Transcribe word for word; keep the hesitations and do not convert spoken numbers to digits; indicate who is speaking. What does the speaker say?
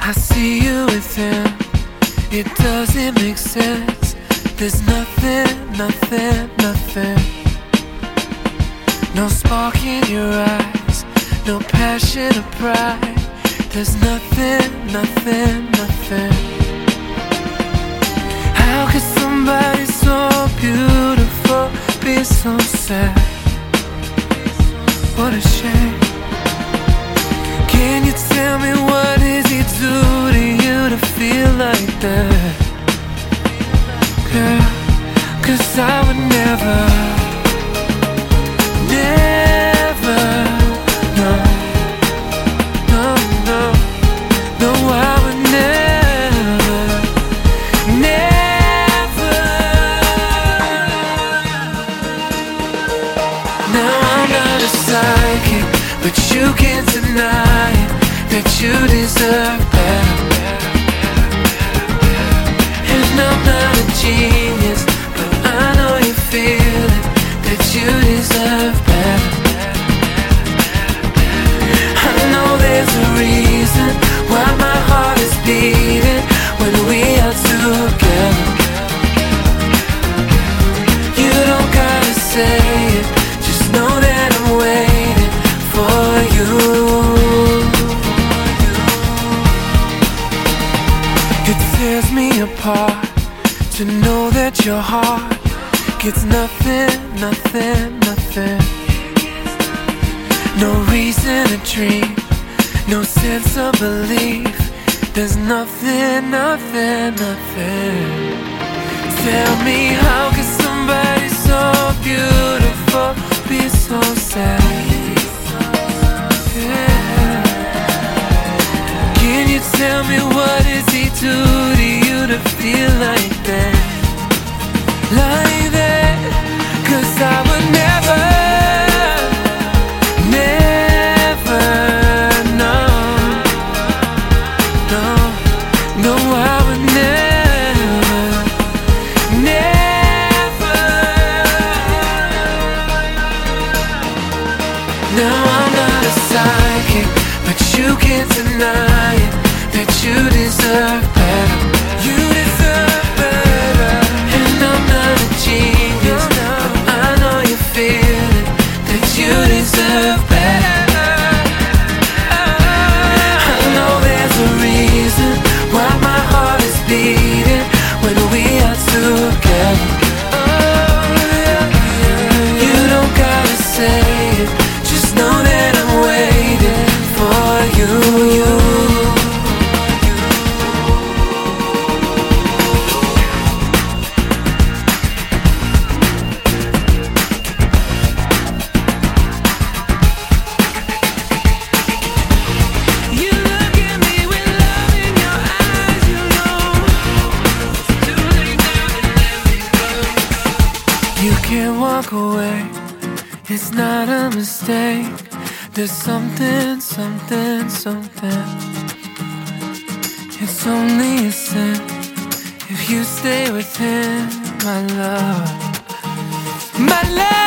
Speaker 1: I see you with him, it doesn't make sense. There's nothing, nothing, nothing. No spark in your eyes, no passion or pride. There's nothing, nothing, nothing. How could somebody so beautiful be so sad? What a shame. Can you tell me what does he do to you to feel like that? Girl, 'cause I would never, never, no, no, no, no, I would never, never. Now I'm not a psychic, but you can't deny it, that you deserve better. And I'm not a genius, but I know you feel it, that you deserve better. I know there's a reason why my heart is beating when we are together. You don't gotta say it, just know that I'm waiting for you. It tears me apart to know that your heart gets nothing, nothing, nothing. No reason to dream, no sense of belief. There's nothing, nothing, nothing. Tell me, how could somebody so beautiful be so sad? Yeah. Can you tell me what does he do to you to feel like that? Like that? 'Cause I would never, never, no, no, no, I would never, never. Now I'm not a psychic, but you can't deny it, that you deserve better. You deserve better. And I'm not a genius, but I know you feel it, that you deserve better. I know there's a reason why my heart is beating when we are together. You don't gotta say it, just know that I'm waiting for you. You can't walk away, it's not a mistake. There's something, something, something. It's only a sin if you stay with him, my love, my love.